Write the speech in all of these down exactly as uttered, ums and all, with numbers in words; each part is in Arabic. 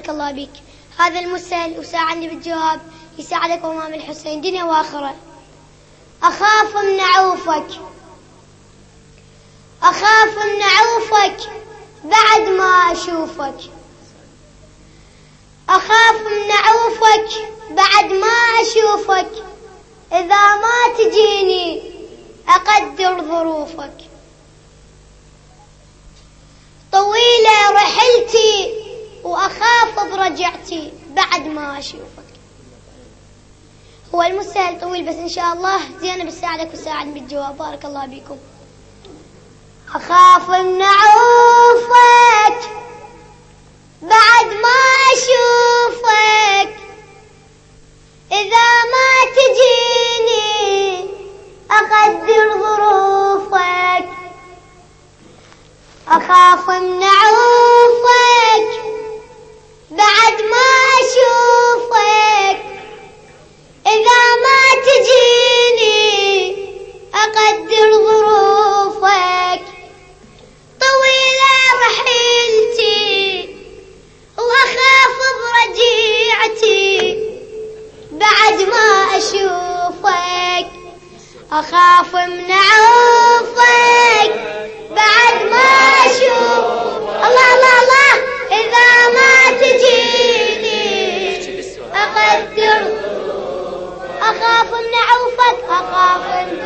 بارك الله بك. هذا المسأل وساعدني بالجواب يساعدك أمام الحسين دنيا وآخرة. أخاف من عوفك، أخاف من عوفك بعد ما أشوفك، أخاف من عوفك بعد ما أشوفك، إذا ما تجيني أقدر ظروفك. طويلة رحلتي وأخاف برجعتي بعد ما أشوفك. هو المسأل طويل بس إن شاء الله زينب تساعدك وساعدني بالجواب. بارك الله بكم. أخاف من عوفك بعد ما أشوفك، إذا ما تجيني أقدر ظروفك. أخاف من عوفك بعد ما أشوفك، إذا ما تجيني أقدر ظروفك. طويلة رحلتي وأخاف برجيعتي بعد ما أشوفك. أخاف من عوفك بعد ما أشوف الله الله الله، إذا ما تجيني أقدر. أخاف من عوفك، أخاف من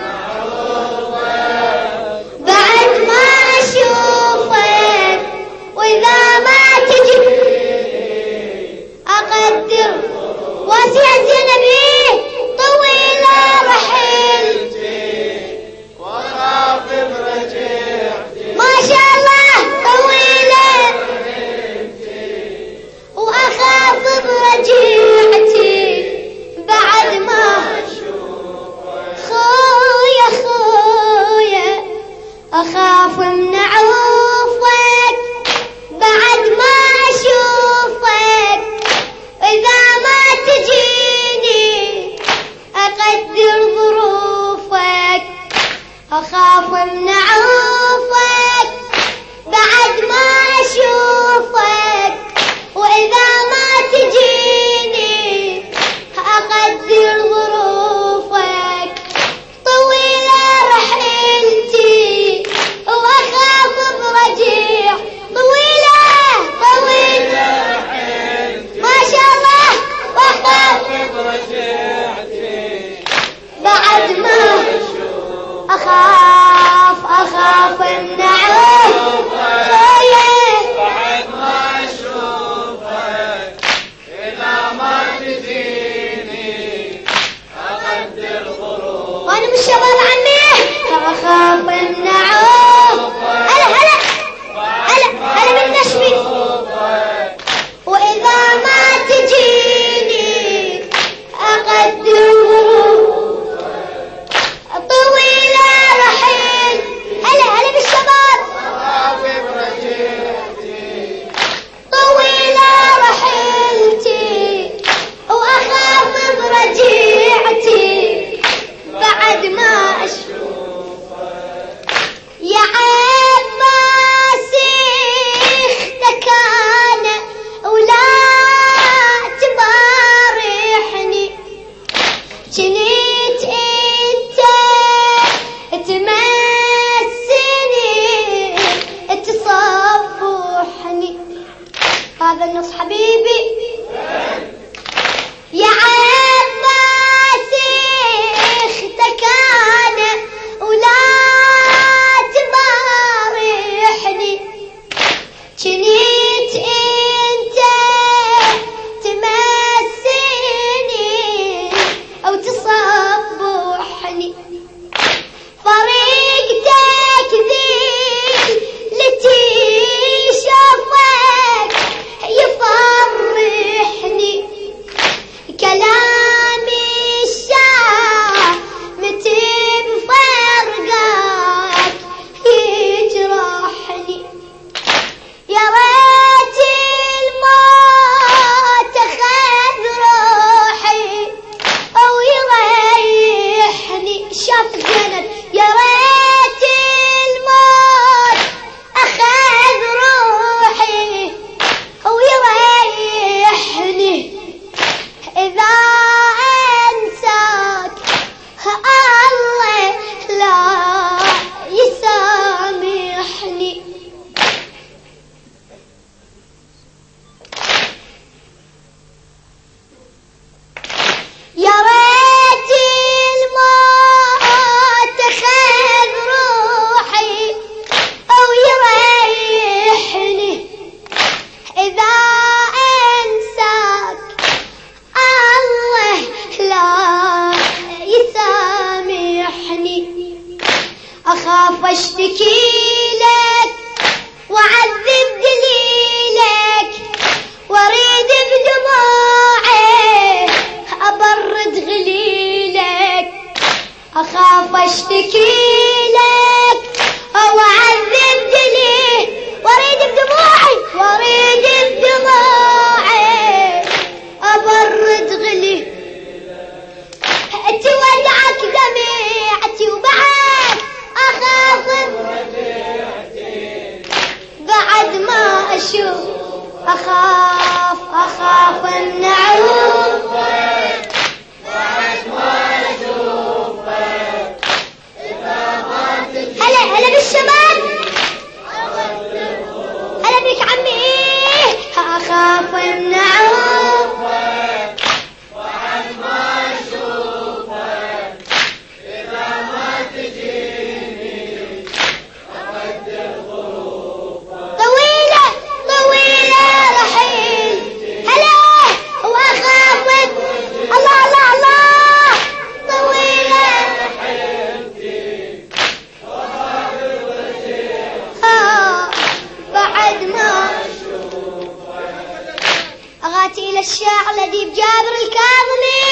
عوفك بعد ما أشوفك، وإذا ما تجيني أقدر. واسع زينبي طويلة رحلتي وأخاف برجعتي، ما شاء الله طويلة رحلتي وأخاف برجعتي بعد ما أشوفك. خويا خويا أخاف من عوفك بعد ما أشوفك، إذا ما تجيني أقدر ظروفك. أخاف من عوفك بعد ما أشوفك، وإذا ما تجيني أقدر ظروفك. طويلة رحلتي وأخاف برجيع، طويلة طويلة رحلتي ما شاء الله، وأخاف برجيعتي بعد ما أخاف. أخاف من عوفك بعد ما أشوفك، إذا ما تجيني أقدر ظروفك. وأنا مش شغال عني. أخاف من عوفك، هلا هلا هلا هلا من نشمي، وإذا ما تجيني أقدر ظروفك. طويلة رحل، هلا هلا بالشباب. أخاف برجعتي، طويلة رحلتي وأخاف برجعتي بعد ما أشوفك. يا عباسي اختك أنا ولا تبارحني، جنيت انت تمسني تصبحني. هذا النص حبيبي. يا عباسي اختك انا ولا تبارحني، جنيت انت تمسني او تصبحني. فريقتك ذي التي شافك يفرحني، كلامي الشامت بفرقك يجرحني. يا ريت الموت أخذ روحي أو يريحني. شاف زينب يا ريت الموت أخذ روحي أو يريحني. أخاف أشتكي لك وأعذب دليلك وأريد بدموعي أبرد غليلك. أخاف أشتكي لك وأعذب دليلك وأريد بدموعي وأريد بدموعي أبرد غليلك. تولعك دمعتي وبعد أخاف بعد ما أشوف أخاف أخاف النعوف بعد ما أشوفك إذا ما تجي. هلا هلا بالشباب، هلا بك عمي. أخاف النعوف بعد ما أشوفك إذا ما تجيني أقدر ظروفك. طويلة طويلة رحيل هلا وأخافك. الله الله الله. طويلة رحيلتي وأخافك رجعتي بعد ما أشوفك. أغاتي إلى الشاعر لذيذ جابر الكاظمي.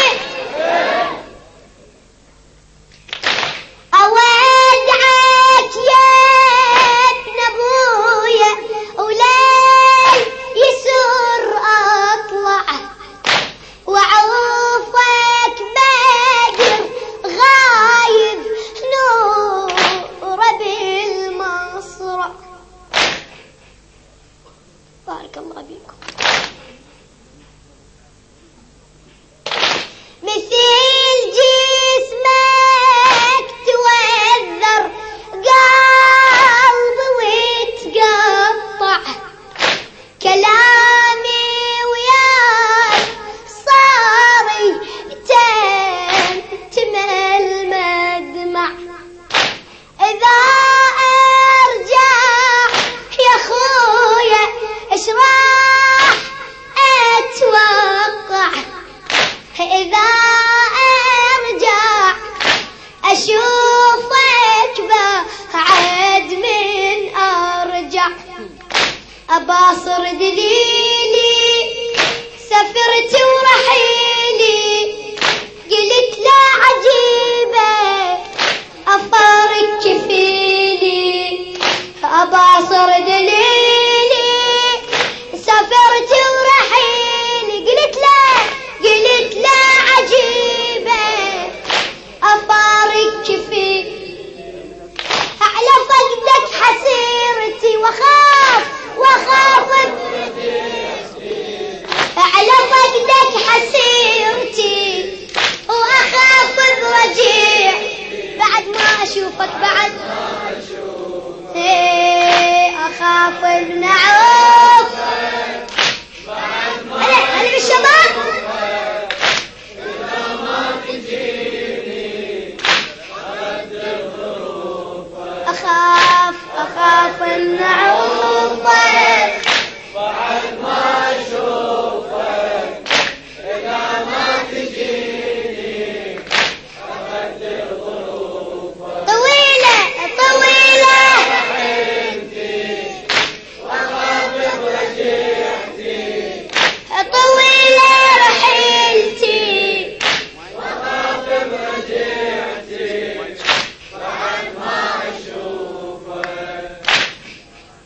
أودعك يا ابن أبويا وليل يسر أطلع وعوفك باقر غايب نور بالمصرع. بارك الله بكم. مثل جسمك توذر قلبي ويتقطع كلامي وياك صاري تمتمل مدمع. إذا أرجع يا خويا إيش راح أتوقع؟ إذا أرجع أشوفك بعد من أرجع. أباصر دليلي سافرت ورحيلي قلت لا عجيبة أفارق كفيلي. أباصر دليلي سافرت ورحيلي قلت لا قلت لا عجيبة أفارق كفيلي. على فقدك حسيرتي وخاف وخاف على فقدك حسيرتي وأخاف برجيع بعد ما أشوفك بعد إيه أخاف بنعوف. هلا هلا بالشباب. أخاف أخاف النعوف بعد ما أشوفك إذا ما تجيني أقدر ظروفك. طويلة طويلة رحيلتي وأخاف رجعتي. طويلة رحيلتي وأخاف رجعتي بعد ما أشوفك.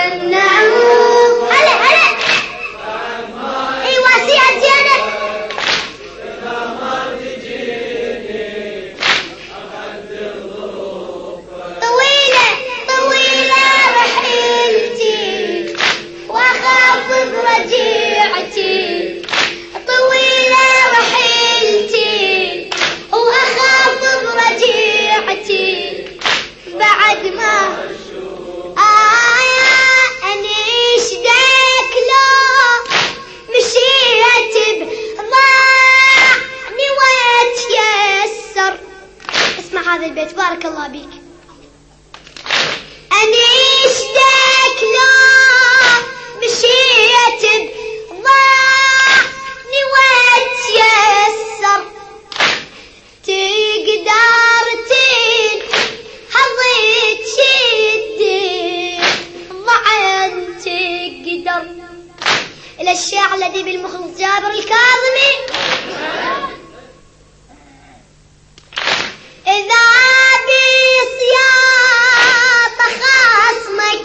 النعوم. هلا هلا اي واسعة زينب. طويلة طويلة رحلتي واخاف برجيعتي، طويلة رحلتي واخاف برجيعتي بعد ما هذا البيت. بارك الله بيك. أنيش داك لو مشيت بضاعني واتيسر، تقدر تنهض تشدي ضعن تقدر. إلى الشاعر الذي بالمخلص جابر الكاظمي. إذا بسياط خصمك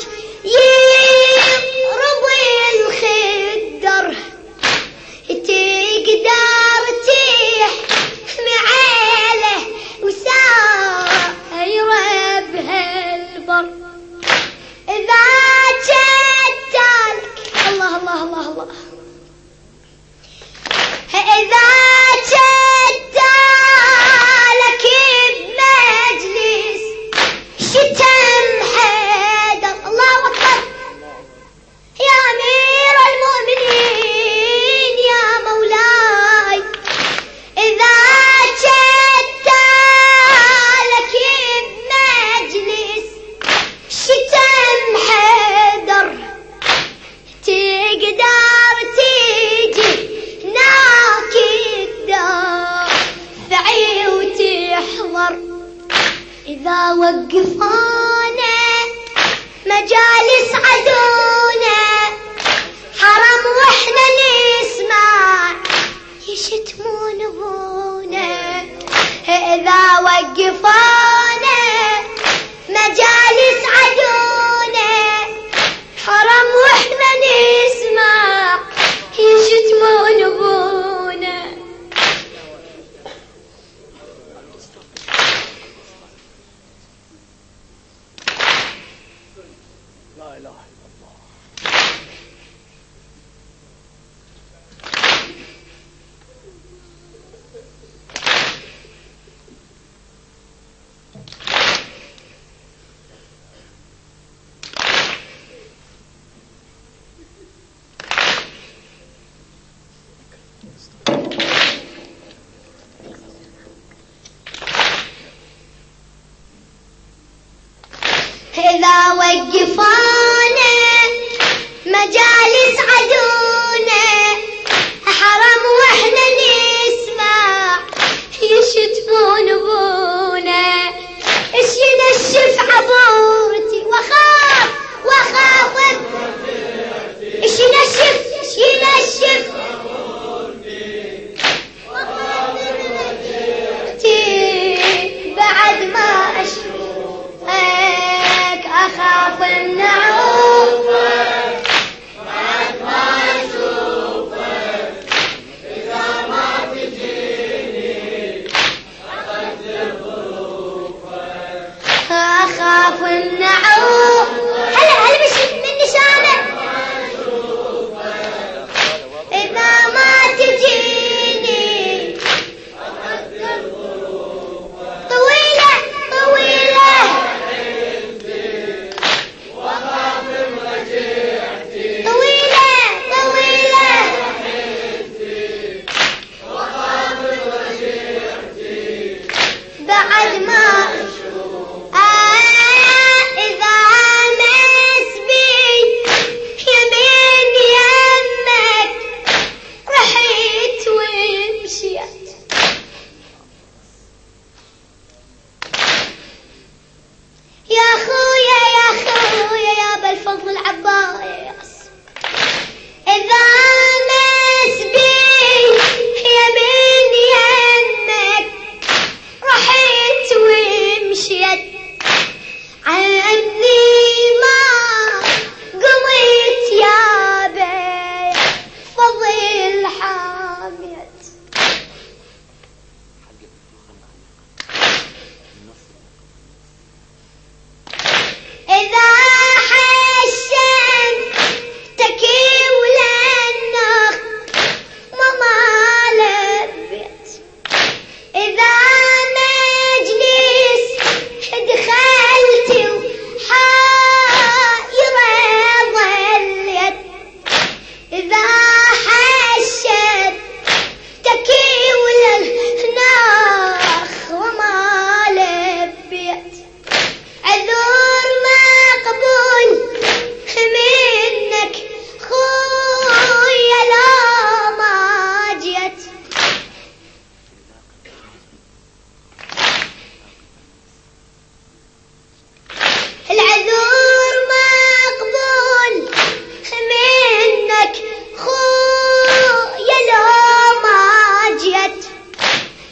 يضرب الخدر، تقدر تحمي عيله وسايره بهالبر. إذا جتالك الله الله الله الله، إذا جتالك بمجلس شتم حيدر، الله أكبر يا أمير المؤمنين يا مولاي. إذا جتالك بمجلس شتم حيدر، تقدر تيجي ناكد دافعي وتحضر. إذا وقفونا مجالس عدونا حرم وإحنا نسمع يشتمون أبونا. إذا وقفونا مجالس عدونا حرم وإحنا نسمع يشتمون أبونا. لا إله إلا الله. إذا وقفونا مجالس عدونا حرم وإحنا نسمع يشتمون أبونا. إيش ينشف عبورتي وخاف وخاف، إيش ينشف إيش ينشف بعد ما أشوفك أخاف النعوم. بعد ما أشوفك إذا ما تجيني أقدر ظروفك أخاف النعوم. هلا هلا بشوف من نشانك. إذا ما تجيني أقدر ظروفك. طويلة طويلة طويلة طويلة بعد ما آه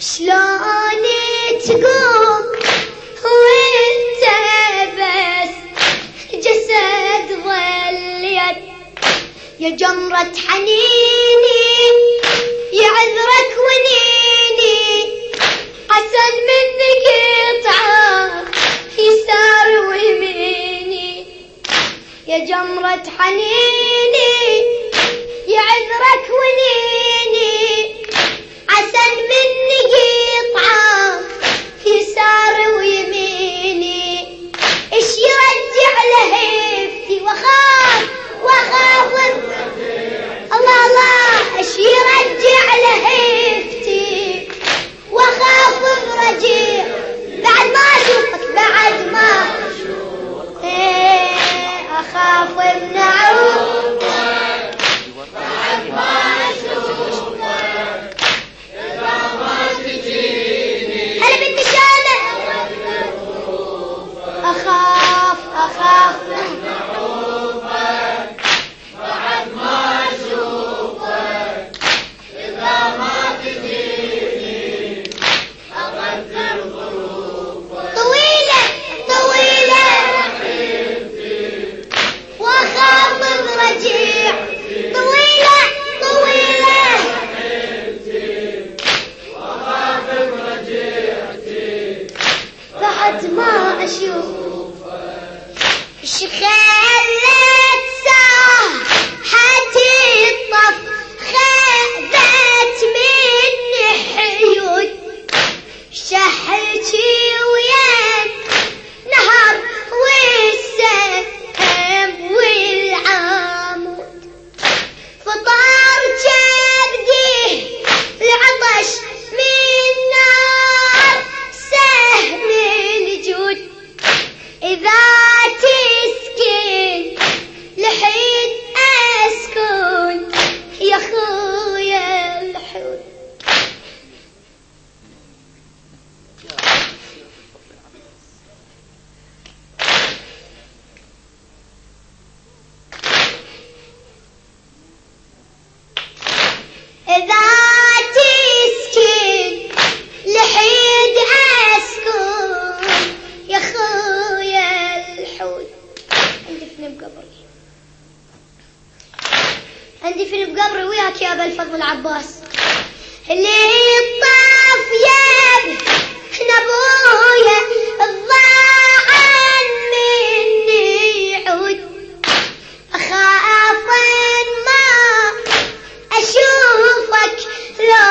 شلون تقوم وانت بس جسد ظليت يا جمرة حنيني يعذرك ونيني حسن منك يطعم يسار ويميني يا جمرة حنيني يعذرك ونيني حسن منك يطعم يسار ويميني ايش يرجع لهيفتي وخاف وخاف الله الله ايش يرجع لهيفتي وخاف برجيع بعد ما اشوفك بعد ما ايه اخاف من عوضك بعد ما اشوفك اذا ما تجيني هلا بالنشامة اخاف اخاف بعد ما اشوفك اذا ما تجيني اقدر ظروفك طويلة طويلة واخاف برجيع طويلة طويلة واخاف برجيعتي بعد ما اشوفك ايش خلت ساحتي الطف خذت مني حيود شحتي ويا نهر والسهم والعمود فطار جبدي العطش من نار سهم الجود إذا تسكن لحين أسكن يا خويا الحود إذا تسكن لحين أسكن يا خويا الحود عندي فيلم بقبري عندي فيلم بقبري وياك يا أبا الفضل عباس اللي الطاف يا ابن أبويا الضاع مني يعود أخاف ما أشوفك لو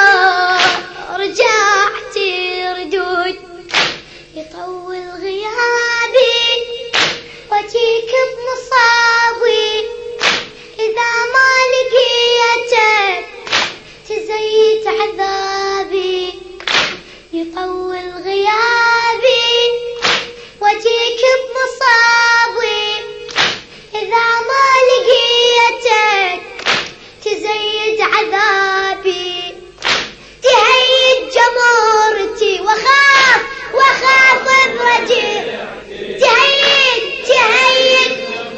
رجعت ردود يطول غيابي وأجيك بمصابي إذا ما لقيتك تزيد عذابي يطول غيابي وأجيك بمصابي إذا ما لقيتك تزيد عذابي تهيج جمرتي وخاف وخاف برجيع تهيج تهيج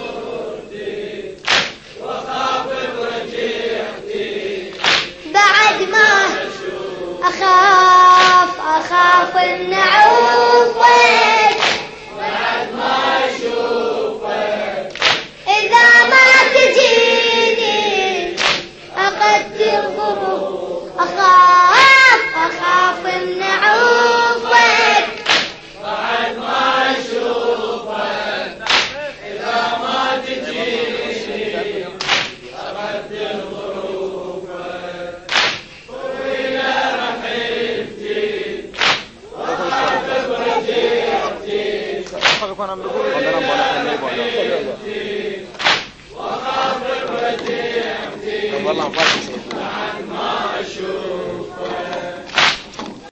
وخاف برجيعتي بعد ما أخاف أخاف إن أعوفك بعد ما أشوفك إذا ما تجيني أقدر ظروف أخاف أخاف إن أعوفك بعد ما أشوفك إذا ما تجيني أقدر ظروفك طويلة رحيلتي وخاف برجيعتي